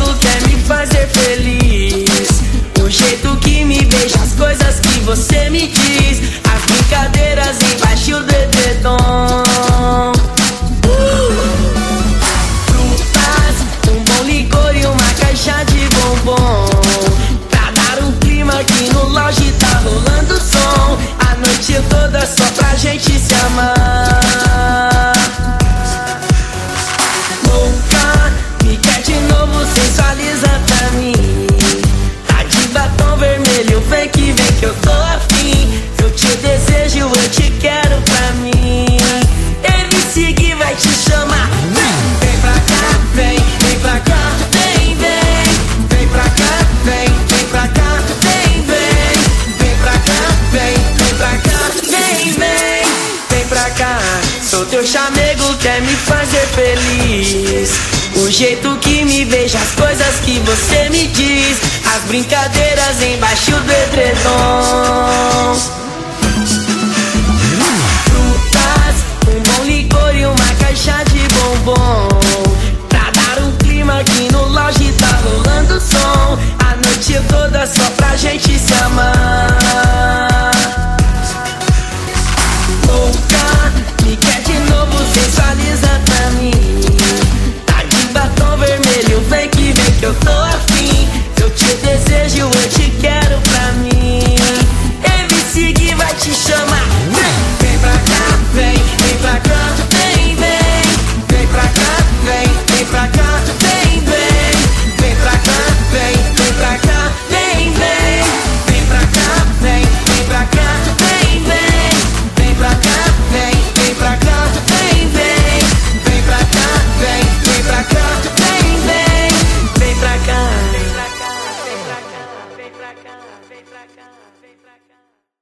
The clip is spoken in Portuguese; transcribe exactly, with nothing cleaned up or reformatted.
chamego quer me fazer feliz. O jeito que me beija, as coisas que você me diz, as brincadeiras embaixo do edredom. Frutas, um bom licor e uma caixa de bombom, pra dar um clima que no lounge tá rolando som. A noite toda só pra gente se amar. Louca, me quer de novo, sensualiza pra mim. Tá de batom vermelho, vem que vem que eu tô afim. Eu te desejo, eu te quero pra mim. M C Gui vai te chamar. Vem, vem pra cá, vem, vem pra cá, vem, vem. Vem pra cá, vem, vem pra cá, vem, vem. Vem pra cá, vem, vem pra cá, vem, vem. Vem pra cá, sou teu chamego, quer me fazer feliz. O jeito que me beija, as coisas que você me diz, as brincadeiras embaixo do edredom. Frutas, um bom licor e uma caixa de bombom, pra dar um clima que no lounge